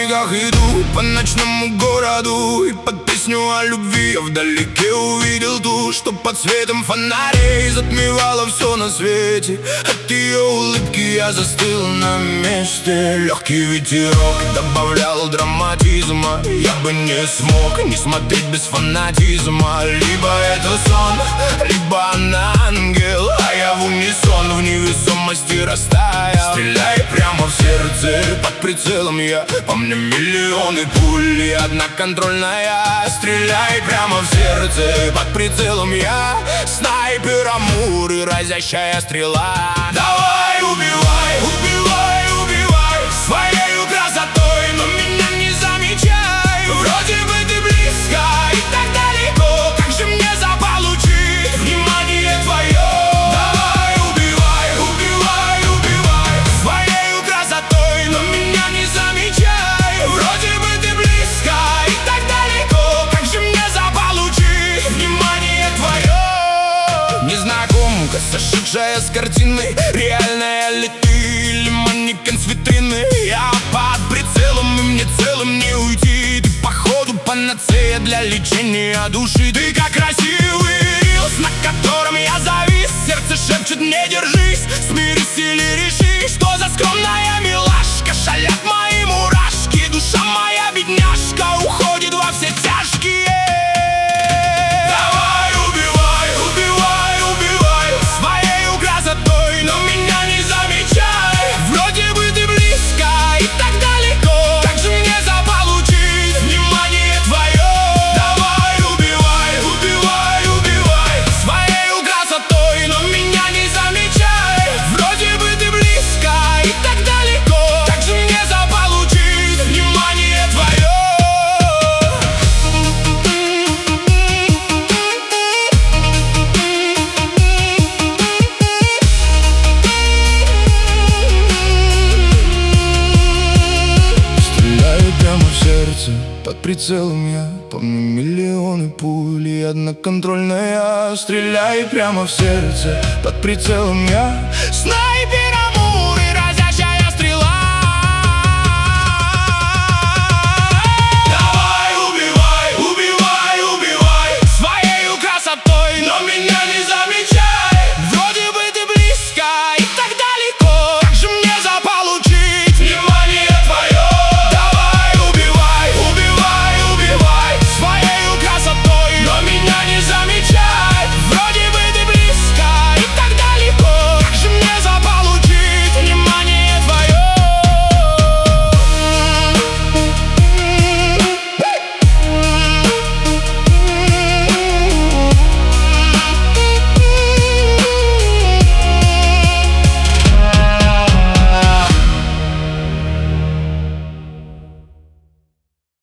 снегах иду по ночному городу, и под песню о любви я вдалеке увидел ту, что под светом фонарей затмевала все на свете. От ее улыбки я застыл на месте. Легкий ветерок добавлял драматизма. Я бы не смог не смотреть без фанатизма. Либо это сон, либо она ангел, а я в унисон в невесомости растаял. Стреляй прямо в сердце, под прицелом я. По мне миллионы пуль и одна контрольная. Стреляй прямо в сердце, под прицелом я. Снайпер Амур и разящая стрела. Давай, убивай, убивай, убивай своею красотой, но меня не замечай. Вроде бы ты близко и так далеко, как же мне заполучить внимание твое? Давай, убивай, убивай, убивай своею красотой, но меня не замечай. Вроде бы ты близко и так далеко, как же мне заполучить внимание твое? Незнакомка, сошедшая с картины, реальная ли ты или манекен с витрины? Я под прицелом, и мне целым не уйти. Ты походу панацея для лечения души. Ты как красивый рилс, на котором я завис. Сердце шепчет: не держись, смирись или реши, что за скромная милашка. Шалят мои мурашки, душа моя бедняжка уходит во все тяжкие. Давай, убивай, убивай, убивай своею красотой, но меня не замечай. Вроде бы ты близко и так далеко, как же мне заполучить внимание твое? Давай, убивай, убивай, убивай своею красотой, но меня не замечай. Вроде бы ты близко и так далеко, как же мне заполучить внимание твое? Стреляю прямо в сердце, под прицелом я. Помню миллионы пуль и одна контрольная. Стреляю прямо в сердце, под прицелом я.